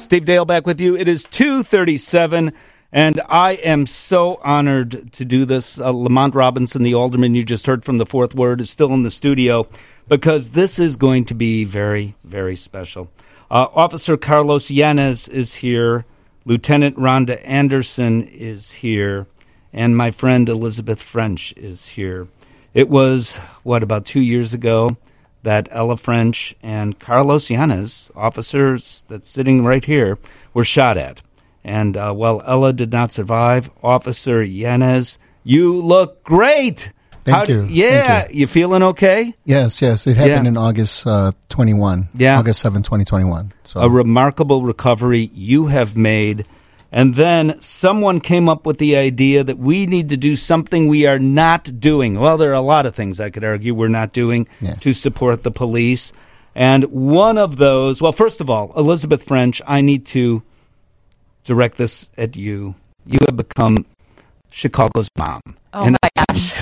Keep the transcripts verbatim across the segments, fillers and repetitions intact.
Steve Dale back with you. It is two thirty-seven, and I am so honored to do this. Uh, Lamont Robinson, the alderman you just heard from the Fourth Ward, is still in the studio because this is going to be very, very special. Uh, Officer Carlos Yanez is here. Lieutenant Rhonda Anderson is here. And my friend Elizabeth French is here. It was, what, about two years ago that Ella French and Carlos Yanez, officers that's sitting right here, were shot at. And uh, while Ella did not survive, Officer Yanez, you look great. Thank How, you. Yeah, Thank you. you feeling okay? Yes, yes. It happened Yeah. in August uh, twenty-one. Yeah. August seventh, twenty twenty-one. So. A remarkable recovery you have made. And then someone came up with the idea that we need to do something we are not doing. Well, there are a lot of things I could argue we're not doing Yes. to support the police. And one of those, well, first of all, Elizabeth French, I need to direct this at you. You have become Chicago's mom. Oh, my gosh.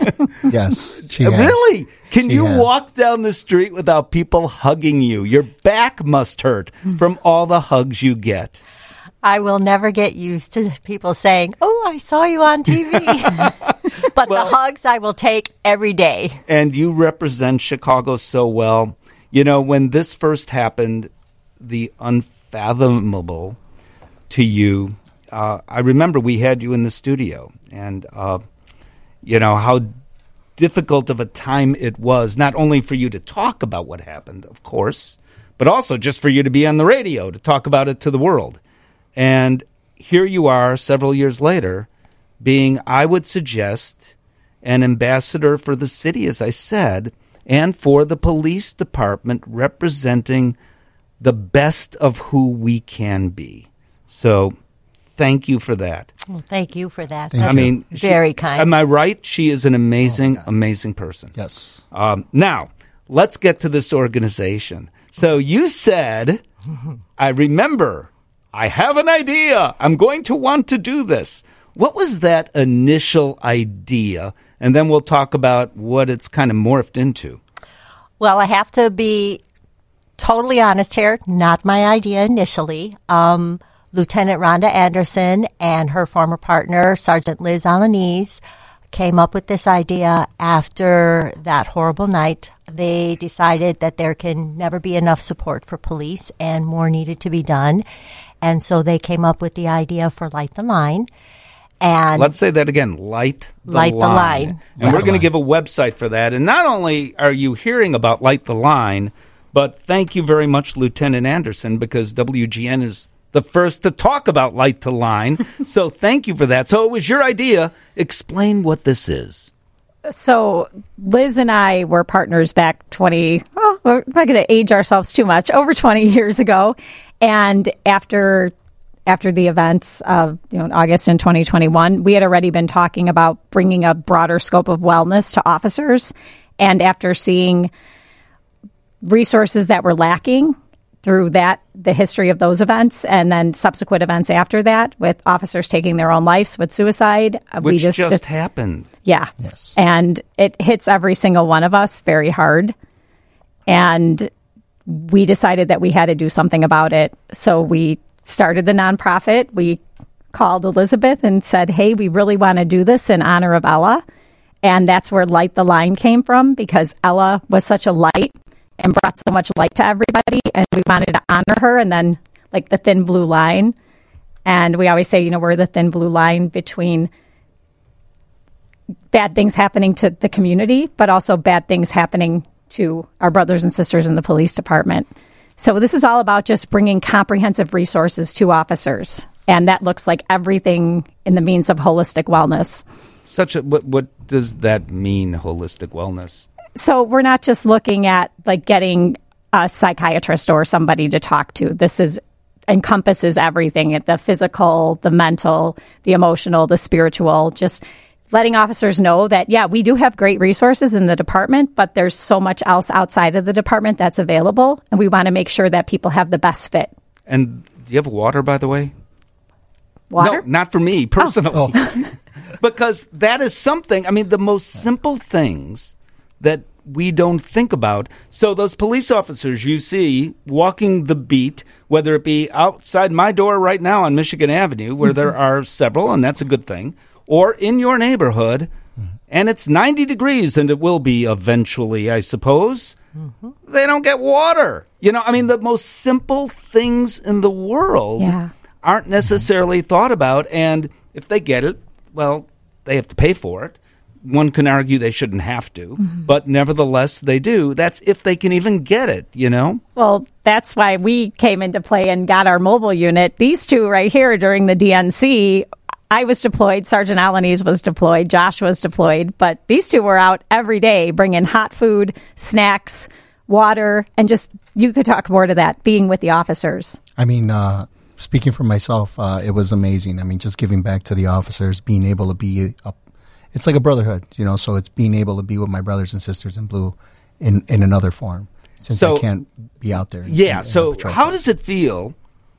Yes, she has. Really? Can She you has. walk down the street without people hugging you? Your back must hurt from all the hugs you get. I will never get used to people saying, oh, I saw you on T V. But Well- the hugs I will take every day. And you represent Chicago so well. You know, when this first happened, the unfathomable to you, uh, I remember we had you in the studio, and, uh, you know, how difficult of a time it was, not only for you to talk about what happened, of course, but also just for you to be on the radio to talk about it to the world. And here you are several years later being, I would suggest, an ambassador for the city, as I said, and for the police department, representing the best of who we can be. So thank you for that. Well, thank you for that. Thank That's I mean, she- very kind. Am I right? She is an amazing, Oh, yeah. amazing person. Yes. Um, now, let's get to this organization. So you said, I remember, I have an idea. I'm going to want to do this. What was that initial idea? And then we'll talk about what it's kind of morphed into. Well, I have to be totally honest here. Not my idea initially. Um, Lieutenant Rhonda Anderson and her former partner, Sergeant Liz Alanese, came up with this idea after that horrible night. They decided that there can never be enough support for police and more needed to be done. And so they came up with the idea for Light the Line. And Let's say that again, Light the Light the Line. Line. And Yes. we're going to give a website for that. And not only are you hearing about Light the Line, but thank you very much, Lieutenant Anderson, because W G N is the first to talk about Light the Line. So thank you for that. So it was your idea. Explain what this is. So Liz and I were partners back twenty, well, we're not going to age ourselves too much, over twenty years ago. And after after the events of, you know, in August in twenty twenty-one, we had already been talking about bringing a broader scope of wellness to officers. And after seeing resources that were lacking through that, the history of those events, and then subsequent events after that, with officers taking their own lives with suicide, uh, Which we just, just happened. yeah. Yes. And it hits every single one of us very hard. And we decided that we had to do something about it. So we started the nonprofit. We called Elizabeth and said, hey, we really want to do this in honor of Ella. And that's where Light the Line came from, because Ella was such a light and brought so much light to everybody. And we wanted to honor her. And then, like, the thin blue line. And we always say, you know, we're the thin blue line between bad things happening to the community, but also bad things happening to our brothers and sisters in the police department. So this is all about just bringing comprehensive resources to officers. And that looks like everything in the means of holistic wellness. Such a what, what does that mean, holistic wellness? So we're not just looking at like getting a psychiatrist or somebody to talk to. This is encompasses everything, the physical, the mental, the emotional, the spiritual, just letting officers know that, yeah, we do have great resources in the department, but there's so much else outside of the department that's available. And we want to make sure that people have the best fit. And do you have water, by the way? Water? No, not for me personally. Oh. Because that is something, I mean, the most simple things that we don't think about. So those police officers you see walking the beat, whether it be outside my door right now on Michigan Avenue, where mm-hmm. there are several, and that's a good thing, or in your neighborhood, mm-hmm. and it's ninety degrees, and it will be eventually, I suppose, mm-hmm. they don't get water. You know, I mean, the most simple things in the world yeah. aren't necessarily mm-hmm. thought about, and if they get it, well, they have to pay for it. One can argue they shouldn't have to, mm-hmm. but nevertheless they do. That's if they can even get it, you know? Well, that's why we came into play and got our mobile unit. These two right here during the D N C, I was deployed, Sergeant Alanis was deployed, Josh was deployed, but these two were out every day bringing hot food, snacks, water, and just, you could talk more to that, being with the officers. I mean, uh, speaking for myself, uh, it was amazing. I mean, just giving back to the officers, being able to be a it's like a brotherhood, you know, so it's being able to be with my brothers and sisters in blue in, in another form, since so, I can't be out there. In, yeah, in, in so how does it feel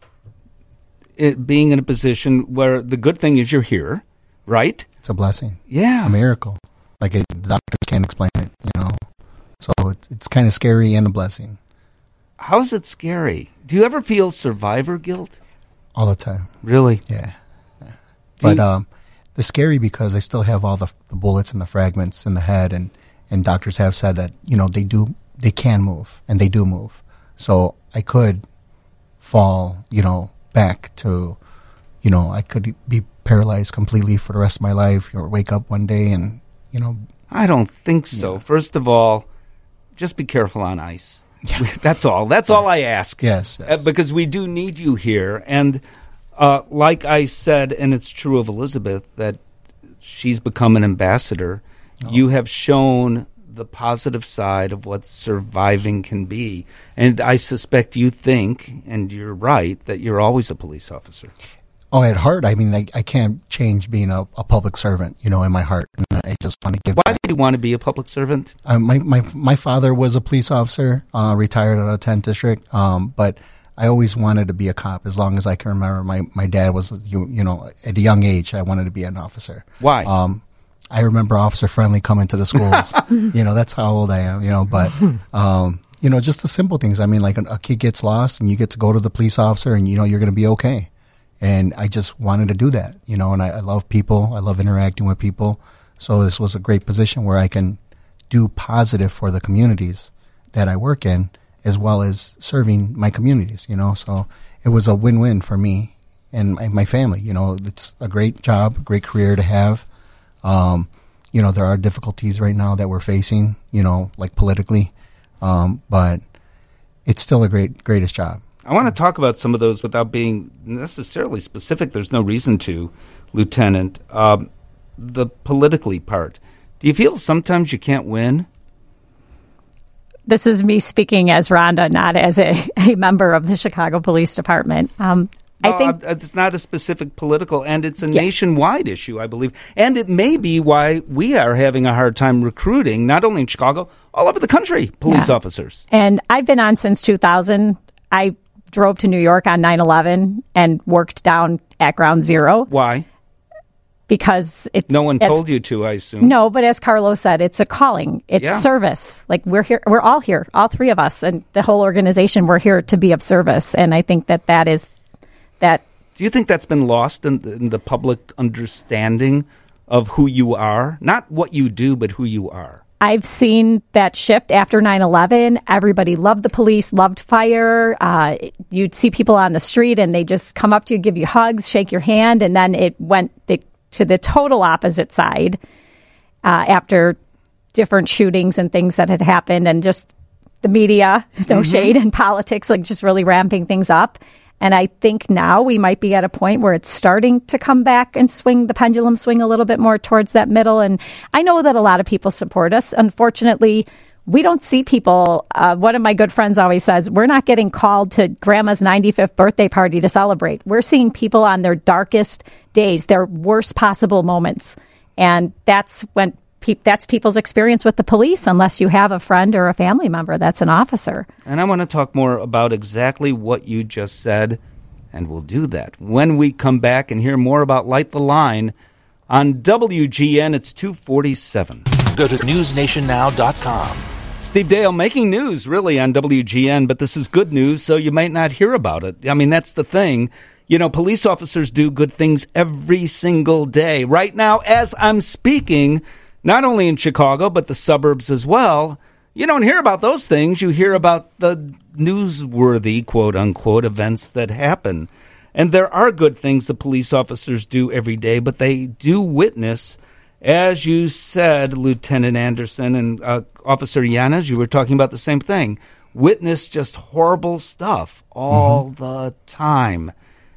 it, being in a position where the good thing is you're here, right? It's a blessing. Yeah. A miracle. Like, it, the doctors can't explain it, you know. So it's, it's kind of scary and a blessing. How is it scary? Do you ever feel survivor guilt? All the time. Really? Yeah. yeah. But, you, um... it's scary because I still have all the, the bullets and the fragments in the head, and, and doctors have said that, you know, they do, they can move, and they do move. So I could fall, you know, back to, you know, I could be paralyzed completely for the rest of my life, or wake up one day and, you know. I don't think so. Yeah. First of all, just be careful on ice. Yeah. That's all. That's all I ask. Yes, yes. Uh, because we do need you here, and Uh, like I said, and it's true of Elizabeth, that she's become an ambassador. Oh. You have shown the positive side of what surviving can be. And I suspect you think, and you're right, that you're always a police officer. Oh, at heart, I mean, I, I can't change being a, a public servant, you know, in my heart. And I just want to give Why back. did you want to be a public servant? Uh, my, my, my father was a police officer, uh, retired out of tenth District, um, but I always wanted to be a cop as long as I can remember. My my dad was, you, you know, at a young age, I wanted to be an officer. Why? Um, I remember Officer Friendly coming to the schools. You know, that's how old I am, you know, but, um, you know, just the simple things. I mean, like a, a kid gets lost and you get to go to the police officer and, you know, you're going to be okay. And I just wanted to do that, you know, and I, I love people. I love interacting with people. So this was a great position where I can do positive for the communities that I work in, as well as serving my communities, you know. So it was a win-win for me and my, my family, you know. It's a great job, a great career to have. Um, you know, there are difficulties right now that we're facing, you know, like politically, um, but it's still a great, greatest job. I want to talk about some of those without being necessarily specific. There's no reason to, Lieutenant. Um, the politically part. Do you feel sometimes you can't win? This is me speaking as Rhonda, not as a, a member of the Chicago Police Department. Um, no, I think it's not a specific political, and it's a yeah. nationwide issue, I believe. And it may be why we are having a hard time recruiting, not only in Chicago, all over the country, police yeah. officers. And I've been on since two thousand. I drove to New York on nine eleven and worked down at Ground Zero. Why? Because it's no one told you to, I assume. No, but as Carlos said, it's a calling. It's yeah. service. Like we're here, we're all here, all three of us, and the whole organization. We're here to be of service, and I think that that is that. Do you think that's been lost in the, in the public understanding of who you are? Not what you do, but who you are. I've seen that shift after nine eleven. Everybody loved the police, loved fire. Uh, you'd see people on the street, and they just come up to you, give you hugs, shake your hand, and then it went. They, to the total opposite side uh, after different shootings and things that had happened, and just the media, no mm-hmm. shade, and politics, like just really ramping things up. And I think now we might be at a point where it's starting to come back and swing, the pendulum swing a little bit more towards that middle. And I know that a lot of people support us. Unfortunately, we don't see people. Uh, one of my good friends always says, we're not getting called to grandma's ninety-fifth birthday party to celebrate. We're seeing people on their darkest days, their worst possible moments. And that's when pe- that's people's experience with the police, unless you have a friend or a family member that's an officer. And I want to talk more about exactly what you just said, and we'll do that when we come back and hear more about Light the Line on W G N. It's two forty-seven. Go to news nation now dot com. Steve Dale making news, really, on W G N, but this is good news, so you might not hear about it. I mean, that's the thing. You know, police officers do good things every single day. Right now, as I'm speaking, not only in Chicago, but the suburbs as well, you don't hear about those things. You hear about the newsworthy, quote-unquote, events that happen. And there are good things the police officers do every day, but they do witness, as you said, Lieutenant Anderson and uh, Officer Yanez, you were talking about the same thing, witness just horrible stuff all mm-hmm. the time.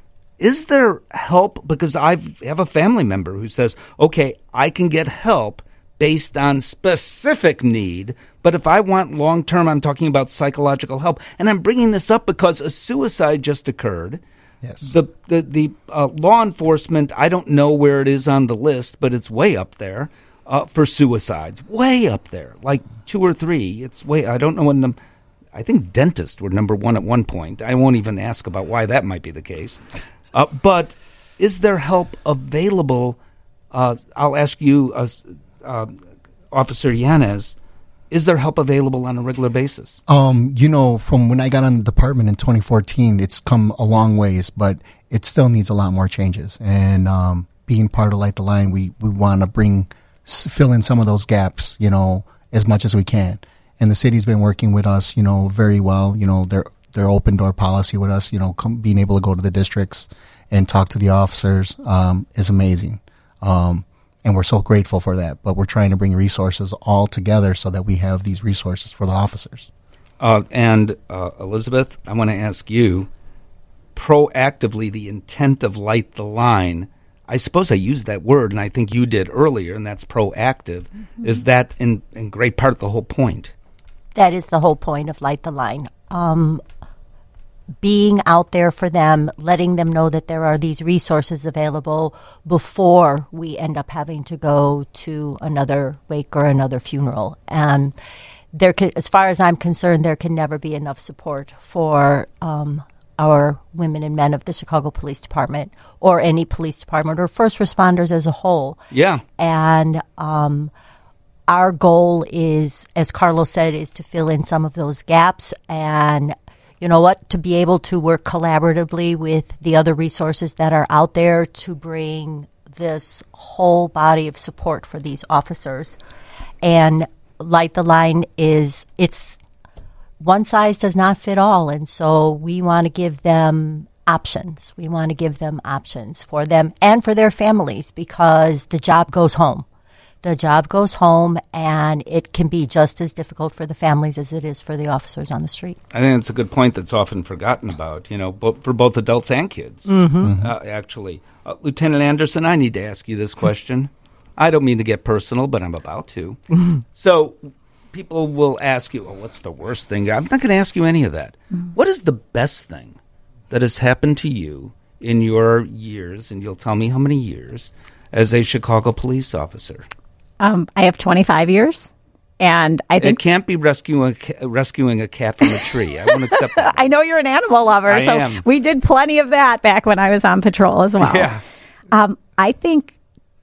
Is there help? Because I have a family member who says, okay, I can get help based on specific need, but if I want long-term, I'm talking about psychological help. And I'm bringing this up because a suicide just occurred. Yes. The the, the uh, law enforcement, I don't know where it is on the list, but it's way up there uh, for suicides. Way up there, like two or three. It's way, I don't know when the, I think dentists were number one at one point. I won't even ask about why that might be the case. Uh, but is there help available? Uh, I'll ask you, uh, uh, Officer Yanez, is there help available on a regular basis? Um, you know, from when I got on the department in twenty fourteen, it's come a long ways, but it still needs a lot more changes. And um, being part of Light the Line, we, we want to bring, fill in some of those gaps, you know, as much as we can. And the city's been working with us, you know, very well. You know, their their open door policy with us, you know, come, being able to go to the districts and talk to the officers um, is amazing. Um, and we're so grateful for that. But we're trying to bring resources all together so that we have these resources for the officers. Uh, and uh, Elizabeth, I want to ask you, proactively, the intent of Light the Line, I suppose I used that word, and I think you did earlier, and that's proactive. Mm-hmm. Is that in, in great part the whole point? That is the whole point of Light the Line. Um, being out there for them, letting them know that there are these resources available before we end up having to go to another wake or another funeral. And there can, as far as I'm concerned, there can never be enough support for um, our women and men of the Chicago Police Department or any police department or first responders as a whole. Yeah. And um, our goal is, as Carlos said, is to fill in some of those gaps and, you know what, to be able to work collaboratively with the other resources that are out there to bring this whole body of support for these officers. And Light the Line is, it's, one size does not fit all. And so we want to give them options. We want to give them options for them and for their families because the job goes home. The job goes home, and it can be just as difficult for the families as it is for the officers on the street. I think it's a good point that's often forgotten about, you know, bo- for both adults and kids, mm-hmm. Mm-hmm. Uh, actually. Uh, Lieutenant Anderson, I need to ask you this question. I don't mean to get personal, but I'm about to. Mm-hmm. So people will ask you, oh, what's the worst thing? I'm not going to ask you any of that. Mm-hmm. What is the best thing that has happened to you in your years, and you'll tell me how many years, as a Chicago police officer? Um, I have twenty-five years, and I think it can't be rescuing a, ca- rescuing a cat from a tree. I won't accept that. I know you're an animal lover, I so am. We did plenty of that back when I was on patrol as well. Yeah. Um, I think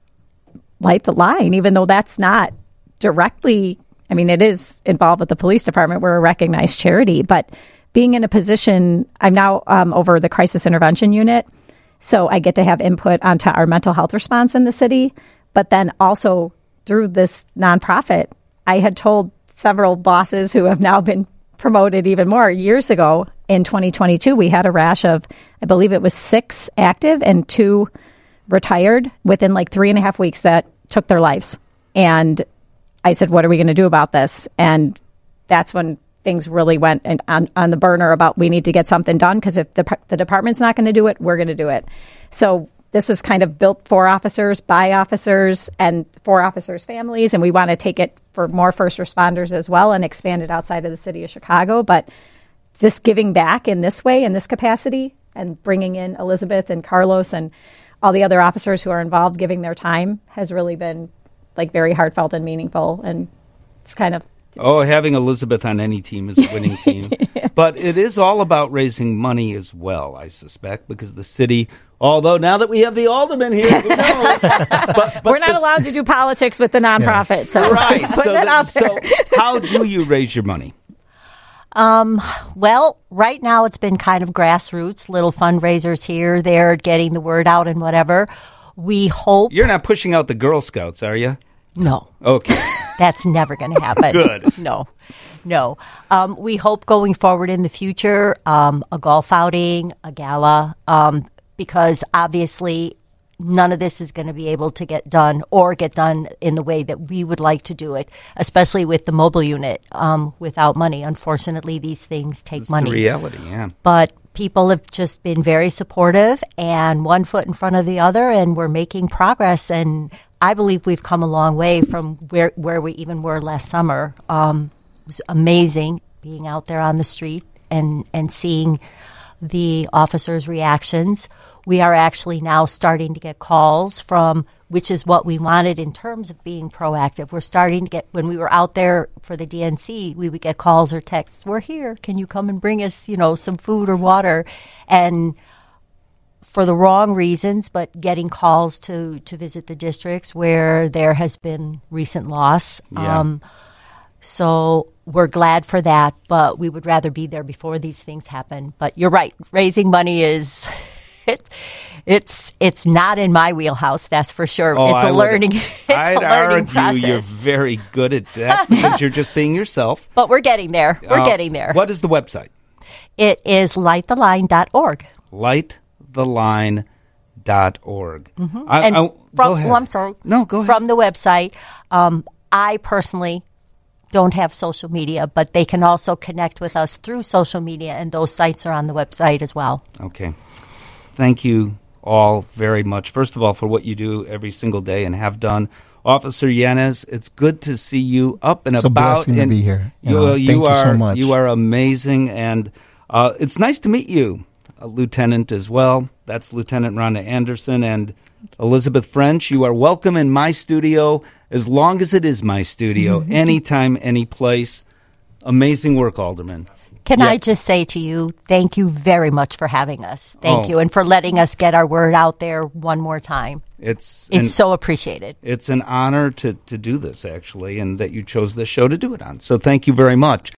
Light the Line, even though that's not directly, I mean, it is involved with the police department. We're a recognized charity, but being in a position, I'm now um, over the crisis intervention unit, so I get to have input onto our mental health response in the city, but then also through this nonprofit, I had told several bosses who have now been promoted even more. Years ago, in twenty twenty-two, we had a rash of, I believe it was six active and two retired within like three and a half weeks that took their lives. And I said, what are we going to do about this? And that's when things really went on, on the burner about we need to get something done because if the, the department's not going to do it, we're going to do it. So this was kind of built for officers, by officers, and for officers' families, and we want to take it for more first responders as well and expand it outside of the city of Chicago. But just giving back in this way, in this capacity, and bringing in Elizabeth and Carlos and all the other officers who are involved giving their time has really been like very heartfelt and meaningful. And it's kind of Oh, having Elizabeth on any team is a winning team. But it is all about raising money as well, I suspect, because the city, although now that we have the alderman here, who knows? but, but We're not the, allowed to do politics with the nonprofit. Yes. So right. just putting So, that the, out there. so how do you raise your money? Um, well, right now it's been kind of grassroots, little fundraisers here, there, getting the word out and whatever. We hope. You're not pushing out the Girl Scouts, are you? No. Okay. That's never going to happen. Good. No, no. Um, we hope going forward in the future, um, a golf outing, a gala, um, because obviously none of this is going to be able to get done or get done in the way that we would like to do it, especially with the mobile unit um, without money. Unfortunately, these things take It's money. the reality, yeah. But people have just been very supportive and one foot in front of the other, and we're making progress. And I believe we've come a long way from where, where we even were last summer. Um, it was amazing being out there on the street and, and seeing the officers' reactions. We are actually now starting to get calls from, which is what we wanted in terms of being proactive. We're starting to get, when we were out there for the D N C, we would get calls or texts, we're here, can you come and bring us, you know, some food or water? And for the wrong reasons, but getting calls to, to visit the districts where there has been recent loss. Yeah. Um, so we're glad for that, but we would rather be there before these things happen. But you're right, raising money is it's it's it's not in my wheelhouse, that's for sure. Oh, it's I a would- learning it's I'd a learning argue process. you're very good at that because you're just being yourself. But we're getting there. We're Uh, getting there. What is the website? It is light the line dot org. light the line dot org. I, Mm-hmm. And I- go from, ahead. oh, I'm sorry. No, go ahead. From the website, um, I personally don't have social media, but they can also connect with us through social media, and those sites are on the website as well. Okay. Thank you all very much. First of all, for what you do every single day and have done. Officer Yanez, it's good to see you up and It's a about. blessing to and be here. You You, know, you thank you are, so much. You are amazing, and uh, it's nice to meet you, a Lieutenant, as well. That's Lieutenant Rhonda Anderson and Elizabeth French. You are welcome in my studio as long as it is my studio, anytime, any place. Amazing work, Alderman. Can Yeah. I just say to you, thank you very much for having us. Thank Oh. you, and for letting us get our word out there one more time. It's It's an, so appreciated. it's an honor to, to do this, actually, and that you chose this show to do it on. So thank you very much.